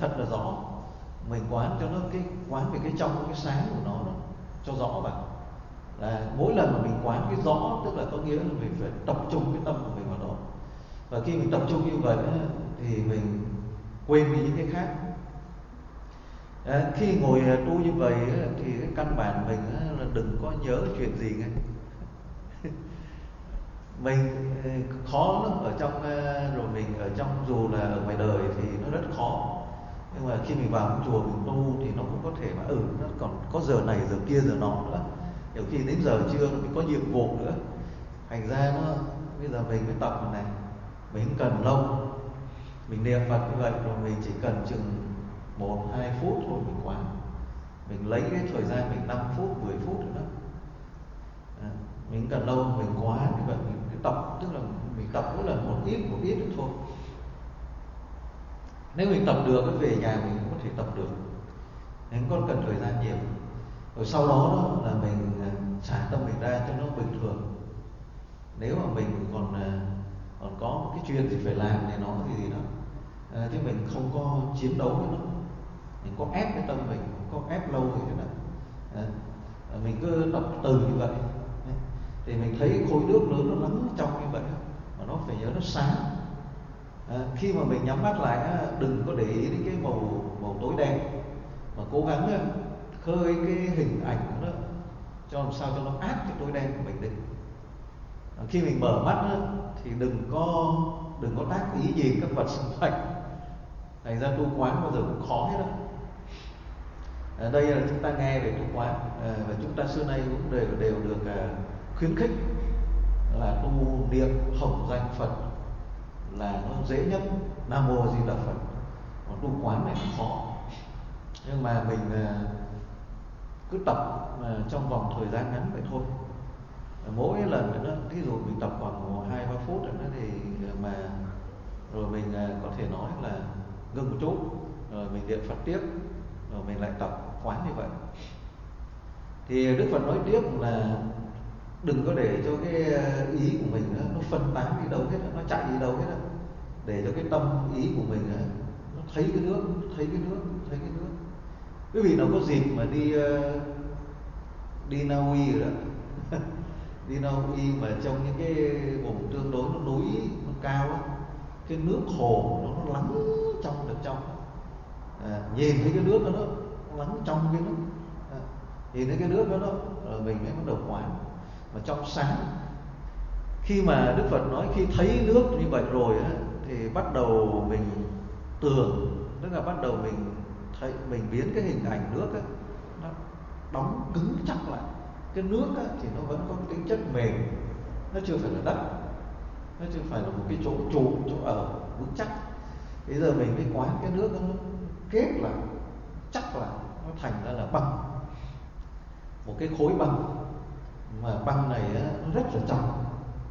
thật là rõ. Mình quán cho nó cái quán về cái trong cái sáng của nó cho rõ vào. Là mỗi lần mà mình quán cái rõ, tức là có nghĩa là mình phải tập trung cái tâm của mình vào đó. Và khi mình tập trung như vậy thì mình quên đi những cái khác. Khi ngồi tu như vậy thì cái căn bản mình là đừng có nhớ chuyện gì ngay. Mình khó lắm ở trong, rồi mình ở trong, dù là ở ngoài đời thì nó rất khó, nhưng mà khi mình vào một chùa mình tu thì nó cũng có thể mà nó còn có giờ này giờ kia giờ nọ nữa, nhiều khi đến giờ trưa mình có nhiệm vụ nữa, thành ra bây giờ mình mới tập này, mình không cần lâu, mình niệm Phật như vậy rồi mình chỉ cần chừng 1-2 phút thôi mình quán, mình lấy cái thời gian mình 5 phút 10 phút nữa đó. Mình cần lâu mình quán như vậy, mình tập, tức là mình tập mỗi lần một ít nữa thôi. Nếu mình tập được về nhà mình cũng có thể tập được, nên không cần thời gian nhiều. Rồi sau đó là mình xả tâm mình ra cho nó bình thường. Nếu mà mình còn có một cái chuyện gì phải làm này nó gì đó, chứ mình không có chiến đấu với nó, mình có ép cái tâm mình, không có ép lâu thì thế nào. Mình cứ tập từ như vậy thì mình thấy khối nước lớn nó lắng trong như vậy, mà nó phải nhớ nó sáng. Khi mà mình nhắm mắt lại đừng có để ý đến cái màu tối đen, mà cố gắng khơi cái hình ảnh đó cho làm sao cho nó áp cái tối đen của mình đi. Khi mình mở mắt thì đừng có tác ý gì các vật xung quanh, thành ra tu quán bao giờ cũng khó hết đó. Đây là chúng ta nghe về tu quán, và chúng ta xưa nay cũng đều được khuyến khích là tu niệm hồng danh Phật là nó dễ nhất, Nam Mô Di Đà Phật. Còn tu quán này nó khó, nhưng mà mình cứ tập trong vòng thời gian ngắn vậy thôi. Mỗi lần nữa, ví dụ mình tập khoảng 2-3 phút nữa thì mà rồi mình có thể nói là ngưng một chút, rồi mình niệm Phật tiếp, rồi mình lại tập quán như vậy. Thì Đức Phật nói tiếp là đừng có để cho cái ý của mình nó phân tán đi đâu hết, nó chạy đi đâu hết, để cho cái tâm ý của mình nó thấy cái nước, thấy cái nước, thấy cái nước. Quý vị nào có dịp mà đi Na Uy rồi đó đi Na Uy mà trong những cái vùng tương đối nó núi nó cao á, cái nước hồ nó lắng trong được trong, nhìn thấy cái nước đó nó lắng trong cái nước, nhìn thấy cái nước đó rồi mình mới bắt đầu quán mà trong sáng. Khi mà Đức Phật nói khi thấy nước như vậy rồi thì bắt đầu mình tưởng, tức là bắt đầu mình thấy, mình biến cái hình ảnh nước nó đóng cứng chắc lại. Cái nước thì nó vẫn có tính chất mềm, nó chưa phải là đất, nó chưa phải là một cái chỗ trụ, chỗ ở vững chắc. Bây giờ mình mới quán cái nước nó kết lại, chắc lại, nó thành ra là băng, một cái khối băng, mà băng này nó rất là trong,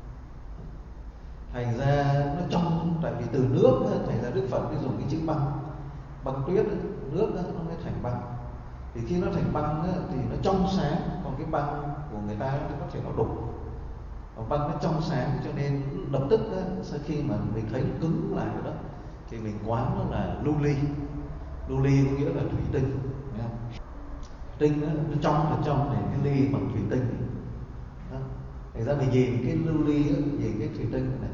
thành ra nó trong, tại vì từ nước thành ra Đức Phật mới dùng cái chữ băng tuyết, nước nó mới thành băng. Thì khi nó thành băng thì nó trong sáng, còn cái băng của người ta thì có thể nó đục, còn băng nó trong sáng, cho nên lập tức sau khi mà mình thấy nó cứng lại rồi đó thì mình quán nó là lưu ly. Lưu ly có nghĩa là thủy tinh, tinh nó trong này, cái ly bằng thủy tinh đó. Thành ra mình nhìn cái lưu ly nhìn cái thủy tinh này,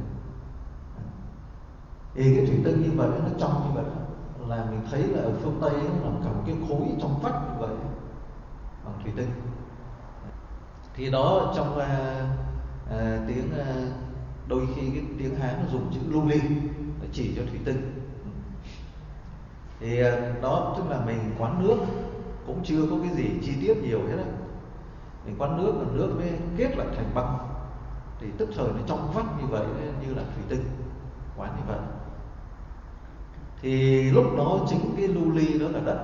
thì cái thủy tinh như vậy nó trong như vậy là mình thấy là ở phương Tây nó là cả một cái khối trong vắt như vậy bằng thủy tinh. Thì đó trong tiếng đôi khi cái tiếng Hán nó dùng chữ lưu ly để chỉ cho thủy tinh. Thì đó tức là mình quán nước cũng chưa có cái gì chi tiết nhiều hết á. Mình quán nước là nước mới kết lại thành băng, thì tức thời nó trong vắt như vậy, như là thủy tinh, quán như vậy. Thì lúc đó chính cái lưu ly đó là đất.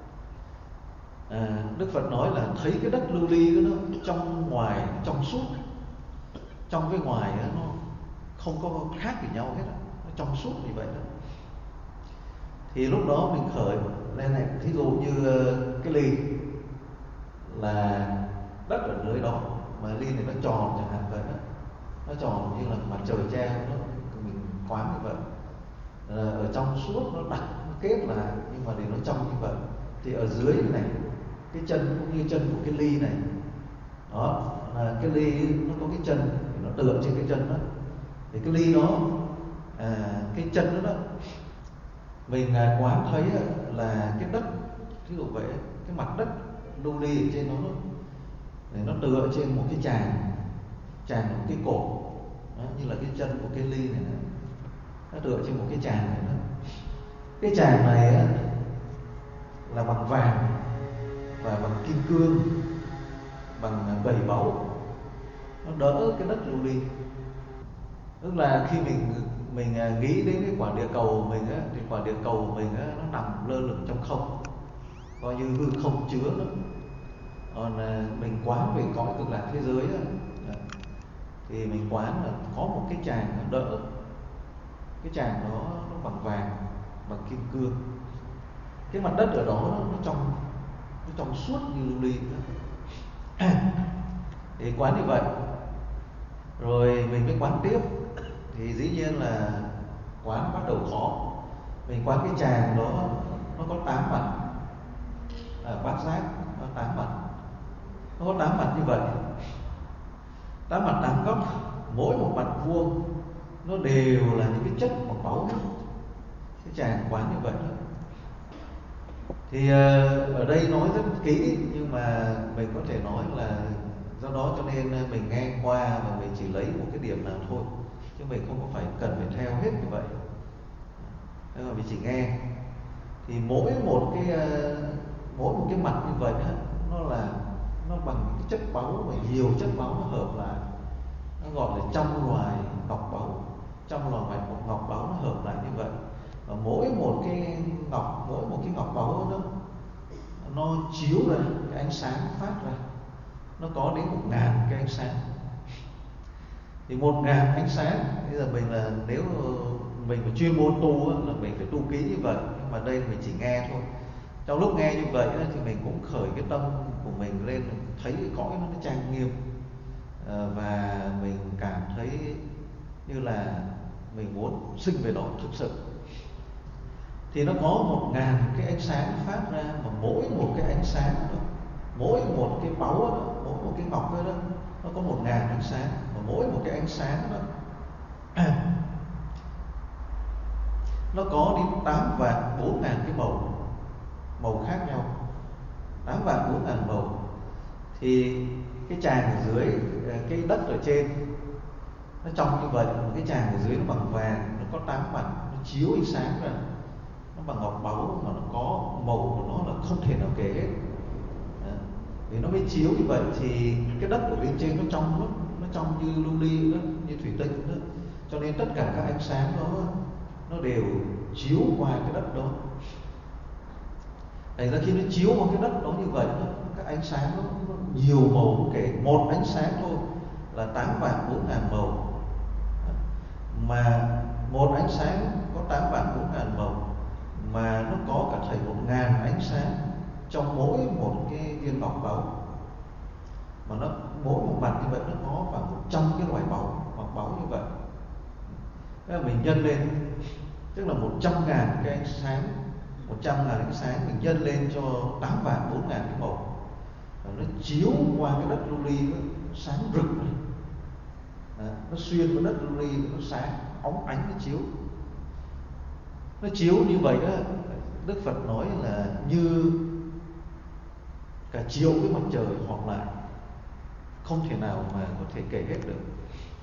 Đức Phật nói là thấy cái đất lưu ly đó, nó trong ngoài trong suốt, trong cái ngoài nó không có khác gì nhau hết, nó trong suốt như vậy đó. Thì lúc đó mình khởi lên này, thí dụ như cái ly là đất ở dưới đó, mà ly này nó tròn chẳng hạn vậy đó, nó tròn như là mặt trời che nó, mình quán như vậy, ở trong suốt nó đặc, nó kết lại nhưng mà để nó trong như vậy. Thì ở dưới này cái chân cũng như chân của cái ly này, đó là cái ly nó có cái chân thì nó tựa trên cái chân đó, thì cái ly đó cái chân đó, mình quán thấy là cái đất, ví dụ vậy, cái mặt đất lưu ly ở trên nó tựa trên một cái tràng một cái cổ đó, như là cái chân của cái ly này, nó tựa trên một cái tràng này đó. Cái tràng này là bằng vàng và bằng kim cương, bằng 7 báu, nó đỡ cái đất lưu ly. Tức là khi mình nghĩ đến cái quả địa cầu của mình thì quả địa cầu của mình nó nằm lơ lửng trong không, coi như hư không chứa đó. Còn mình quán về cõi cực lạc thế giới thì mình quán là có một cái tràng nó đỡ, cái tràng đó nó bằng vàng, bằng kim cương. Cái mặt đất ở đó nó trong suốt như lưu ly thì quán như vậy rồi mình mới quán tiếp. Thì dĩ nhiên là quán bắt đầu khó. Mình quán cái tràng đó nó có 8 mặt, bát giác nó 8 mặt, nó có 8 mặt như vậy, 8 mặt 8 góc, mỗi một mặt vuông nó đều là những cái chất màu báu. Cái tràng quán như vậy đó. Thì ở đây nói rất kỹ, nhưng mà mình có thể nói là do đó cho nên mình nghe qua và mình chỉ lấy một cái điểm nào thôi, chứ mình không có phải cần phải theo hết như vậy. Thế mà mình chỉ nghe. Thì mỗi một cái mặt như vậy đó, nó bằng cái chất báu, và nhiều chất báu nó hợp lại, nó gọi là trăm loài ngọc báu, trăm loài ngọc báu nó hợp lại như vậy. Và mỗi một cái ngọc báu đó nó chiếu ra cái ánh sáng phát ra, nó có đến 1000 cái ánh sáng. Thì 1000 ánh sáng, bây giờ mình là nếu mình phải chuyên môn tu là mình phải tu kỹ như vậy, nhưng mà đây mình chỉ nghe thôi. Trong lúc nghe như vậy thì mình cũng khởi cái tâm của mình lên, thấy cái cõi nó trang nghiêm, và mình cảm thấy như là mình muốn sinh về đó thực sự. Thì nó có 1000 cái ánh sáng phát ra, mà mỗi một cái ánh sáng đó, mỗi một cái báu đó, mỗi một cái ngọc đó, nó có 1000 ánh sáng, và mỗi một cái ánh sáng đó nó có đến 8.400.000 cái màu khác nhau, 8.400.000 màu. Thì cái tràng ở dưới, cái đất ở trên nó trong như vậy, cái tràng ở dưới nó bằng vàng, nó có 8 mặt, nó chiếu ánh sáng ra, nó bằng ngọc báu, mà nó có màu của nó là không thể nào kể hết. Vì nó mới chiếu như vậy thì cái đất ở bên trên nó trong lắm, nó trong như lưu ly đó, như thủy tinh đó, cho nên tất cả các ánh sáng đó nó đều chiếu qua cái đất đó. Thành ra khi nó chiếu qua cái đất đó như vậy đó, các ánh sáng nó nhiều màu, kể một ánh sáng thôi là 8.400.000 màu. Mà một ánh sáng có 8.400.000 màu, mà nó có cả thảy 1000 ánh sáng trong mỗi một cái viên ngọc báu. Mà nó mỗi một mặt như vậy nó có khoảng 100 cái loại ngọc báu như vậy. Thế là mình nhân lên, tức là 100.000 cái ánh sáng, 100.000 ánh sáng mình nhân lên cho 8.400.000 cái màu. Và nó chiếu qua cái đất lưu ly, nó sáng rực này. Nó xuyên qua đất lưu ly, nó sáng óng ánh, nó chiếu như vậy đó. Đức Phật nói là như cả triệu cái mặt trời họp lại, không thể nào mà có thể kể hết được.